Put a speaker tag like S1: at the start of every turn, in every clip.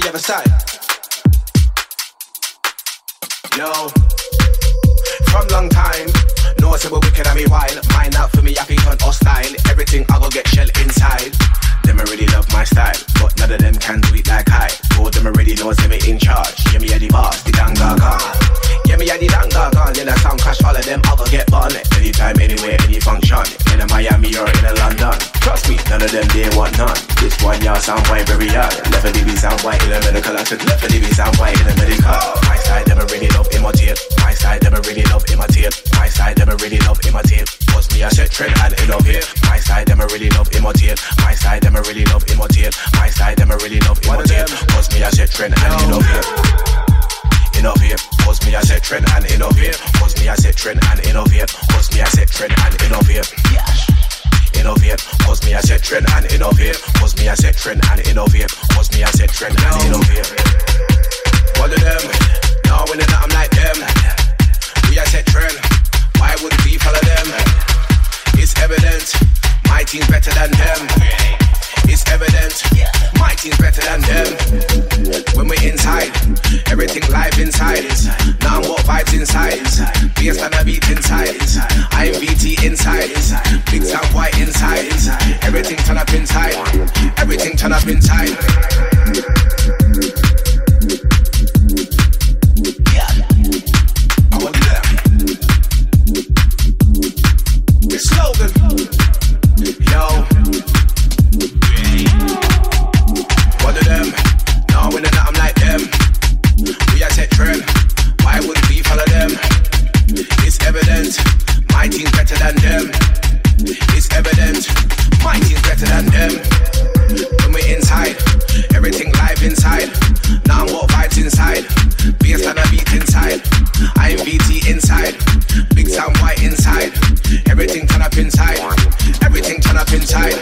S1: ever style. Yo, from long time, no say we wicked and me wild. Mind out for me, I think on hostile. Everything I go get shell inside. Them already love my style, but none of them can do it like I. All them already know say me in charge. Yeah, me a the boss, the danga gun. Yeah, me a the danga gun. In a sound crash, all of them I go get bun. Anytime, anywhere, any function. In a Miami or in a London. Trust me, none of them they want none. This one y'all sound white very hard. Left a DB sound white in the medical. I said left a DB sound white in the medical. My side them already love imitate. My side them already love imitate. My side them already love imitate. Cause me I set trend and innovate. My side them already love imitate. My side them already love imitate. My side them already love imitate. Cause me I set trend and innovate. Innovate. Cause me I set trend and innovate. Cause me I set trend and innovate. Cause me I set trend and innovate. Innovate. Cause me I set trend and innovate. Cause me I set trend and innovate. Cause me I set trend and innovate. One of them. Now when I'm like them. We I set trend. Why wouldn't we follow them? It's evident. My team's better than them. It's evident. My team's better than them. When we're inside, everything live inside. Now I'm what vibes inside. Bass and a beat inside. I'm BT inside. Big sound white inside. Everything turn up inside. Everything turn up inside. I want them. The slogan. Yo. One of them, no, when I'm like them. We are set trend. Why wouldn't we follow them? It's evident. My team's better than them. It's evident. My team's better than them. When we're inside, everything live inside. Now I'm what vibes inside. Bass and a beat inside. I'm BT inside. Big sound white inside. Everything turn up inside. Everything turn up inside.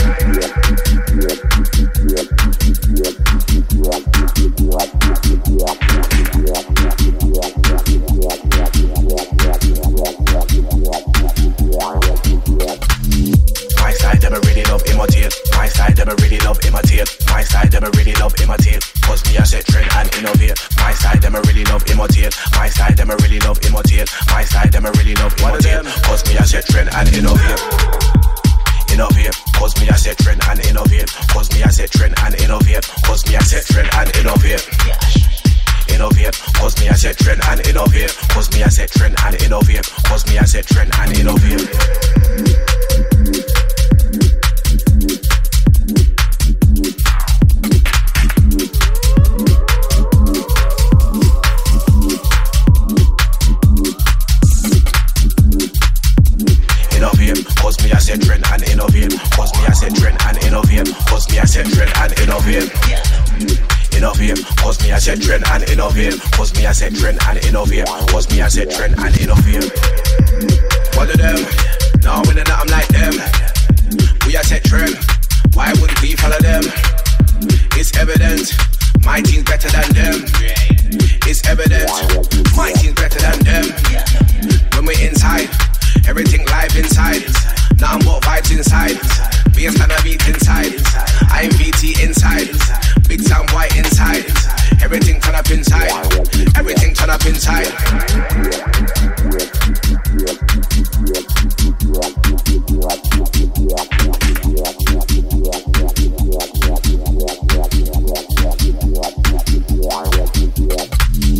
S1: My side, them really love imitate. My side, them really love imitate. My side, them really love imitate. Cause me I set trend and innovate. My side, them really love imitate. My side, them really love imitate. My side, them really love imitate. Cause me I set trend and innovate. Innovate. Cause me I set trend and innovate. Cause me I set trend and innovate. Cause me I set trend and innovate. Innovate. Cause me I set trend and innovate. Cause me I set trend and innovate. Cause me I set trend and innovate. Cause me I set trend and innovate. Cause me I set trend and innovate. Cause me I set trend and innovate. Innovate. Cause me I set trend and innovate. Cause me I set trend and innovate. Cause me I set trend and innovate. One of them. Now when I'm like them. We are set trend. Why wouldn't we follow them? It's evident. My team's better than them. It's evident. My team's better than them. When we're inside, everything live inside. Now I'm what vibes inside. Bass and a beat inside. I'm BT inside. Big sound white inside. Everything turn up inside. Everything turn up inside.